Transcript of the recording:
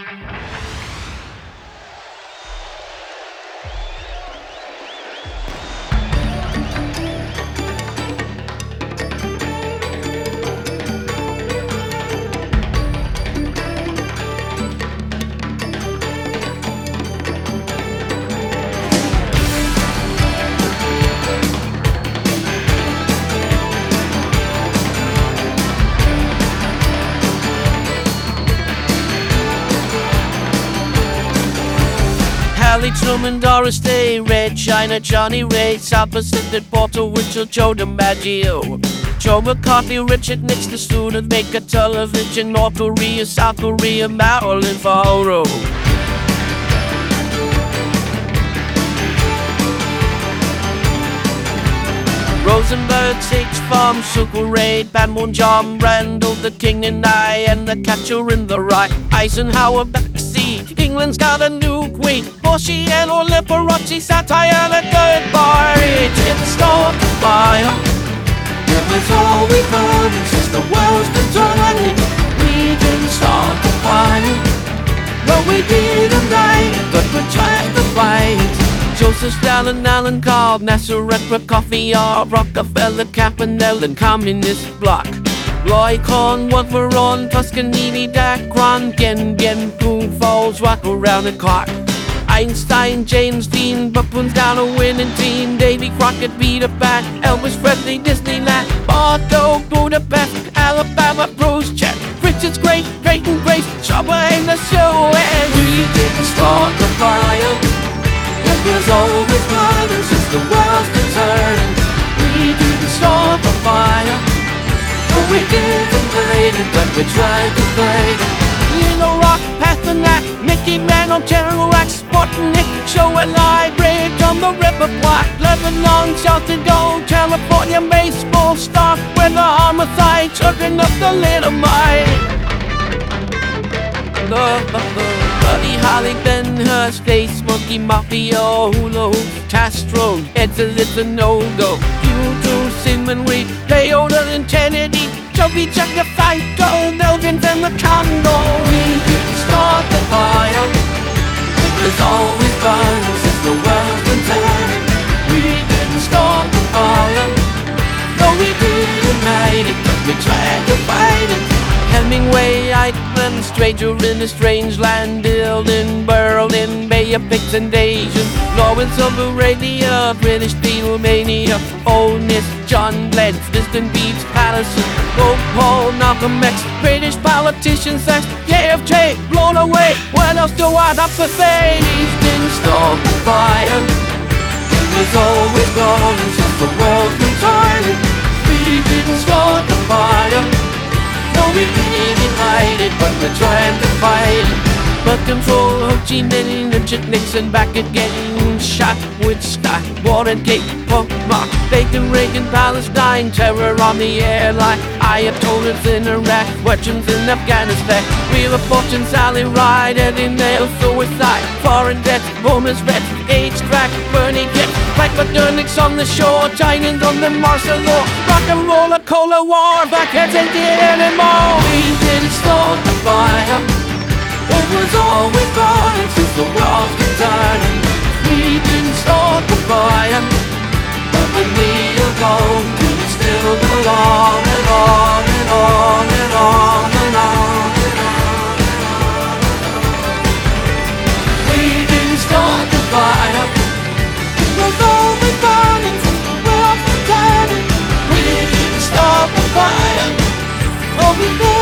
Harley Truman, Doris Day, Red China, Johnny Ray, South Pacific, Porter, Winchell, Joe DiMaggio, Joe McCarthy, Richard Nixon, the student maker, television, North Korea, South Korea, Marilyn Monroe. Rosenberg, Six Farm, Super Ray, Panmunjom, Randall, the King and I, and the Catcher in the Rye, Eisenhower, backseat, England's got a new queen, Bushi and Liberace, satire and a goodbye. It didn't start the fire, it was always burning since the world's been turning. We didn't start the fire, no we didn't die, but we tried to fight. Joseph Stalin, Alan Cobb, Nasser at Prokofiev, Rockefeller, Campanella, and Communist Bloc. Roy Cohn, Wolfram, Toscanini, Dacron, Gen, Poon Falls, rock around the clock. Einstein, James Dean, Buffoon's down a winning team. Davy Crockett, Peter Pan, Elvis Presley, Disneyland, Bardo, Budapest, Alabama, Bruce Check, Richard's Great, Drayton Grace, Shabba and the show. And we didn't start the fire, it was always burning since the world's been turning. We didn't start the fire, no we didn't fight it, but we tried to fight it. Lino Rock, Pasternak, Mickey Mantle, General Wax, Sputnik, Show and Live, Bridge on the River Black, Lebanon, Shelter Gold, California, baseball star, with the homicide, chugging up the little mine. Buddy Holly, Ben Hurst, Face Monkey, Mafia, Hula Hoop, Castro, it's a no-go. U2, Simon Reed, Toyota and Kennedy, Chubby Check the Psycho, Melvin and the Condo. We didn't start the fire, it was always burning since the world's been turning. We didn't start the fire, no we didn't light it, but we tried to fight it. Hemingway, Eichmann, Stranger in a Strange Land, Dylan, Berlin, Bay of Pigs and Asian, Lawrence of Arabia, British Beatlemania, Old Miss, John Glenn, Distant Beats, Patterson, Old Paul, Malcolm X, British politician, sex, JFK, blown away. What else do I have to say? These didn't start the fire, it was always burning since the world's been turning. We didn't start the fire, no, we didn't fight it, but we're trying to fight it. But control, Ho Chi Minh, Richard Nixon back again. Shot with Stein, Watergate, Punk Rock, Bacon, Reagan, Palestine, terror on the airline, Ayatollahs in Iraq, questions in Afghanistan, Wheel of Fortune, Sally Ride, Eddie Nail, suicide, foreign debts, bonus bets, AIDS track, Bernie Gibbs, Black Modernics on the shore, Chinans on the martial law, rock and roll, a cola war, backheads ain't it anymore. We didn't start the fire, it was always burning since the world's been turning. We didn't start the fire, but when we are gone, we still go on and on and on and on and on and on. We didn't start the fire, it was always burning since the world's been turning. We didn't start the fire, oh we did.